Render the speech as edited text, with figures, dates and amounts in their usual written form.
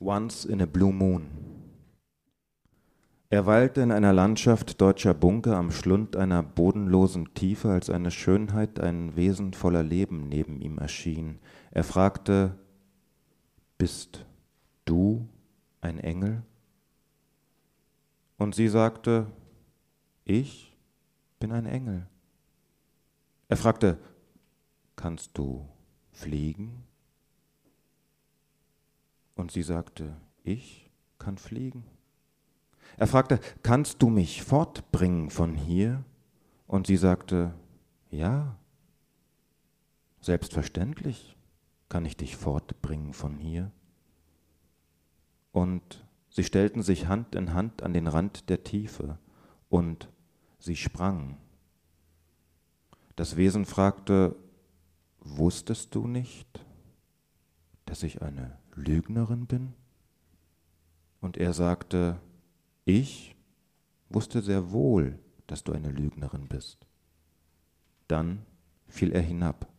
Once in a Blue Moon. Er weilte in einer Landschaft deutscher Bunker am Schlund einer bodenlosen Tiefe, als eine Schönheit, ein Wesen voller Leben neben ihm erschien. Er fragte: Bist du ein Engel? Und sie sagte: Ich bin ein Engel. Er fragte: Kannst du fliegen? Und sie sagte: Ich kann fliegen. Er fragte: Kannst du mich fortbringen von hier? Und sie sagte: Ja, selbstverständlich kann ich dich fortbringen von hier. Und sie stellten sich Hand in Hand an den Rand der Tiefe, und sie sprangen. Das Wesen fragte: Wusstest du nicht, dass ich eine Lügnerin bin? Und er sagte: Ich wusste sehr wohl, dass du eine Lügnerin bist. Dann fiel er hinab.